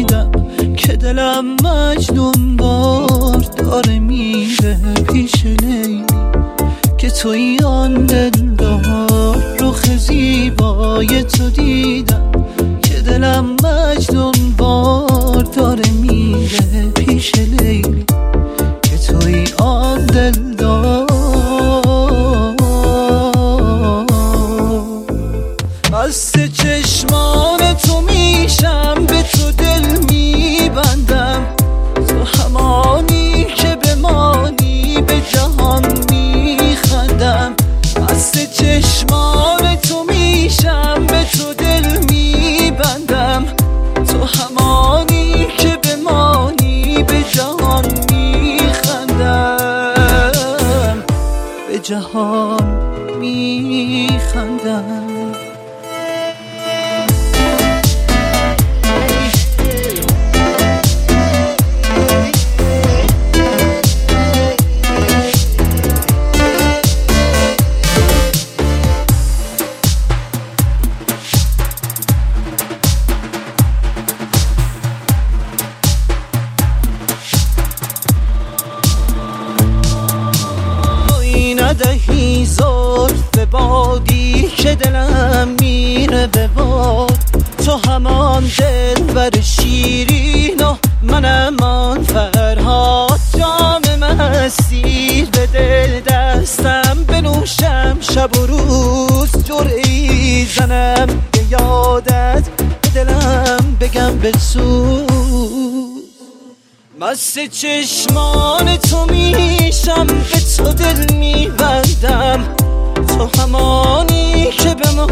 دیدم که دلم مجنون بار داره میره پیش لیلی، که توی آن دلدار رخ زیبای تو دیدم که دلم مجنون بار داره میره پیش لیلی، که توی آن دلدار. مست چشمان تو میشم، به تو دل میبندم، تو همانی که بمانی به جهان میخندم. مست چشمان تو میشم، به تو دل میبندم، تو همانی که بمانی به جهان میخندم، به جهان میخندم. ندهی زلف بادی که دلم میره به باد، تو همان دلبر شیرین و منم آن فرهاد. جام مستی بده دستم بنوشم شب و روز، جرعی زنم به یادت به دلم بگم بسوز. مست چشمان تو میشم، به تو دل میبندم، تو همانی که به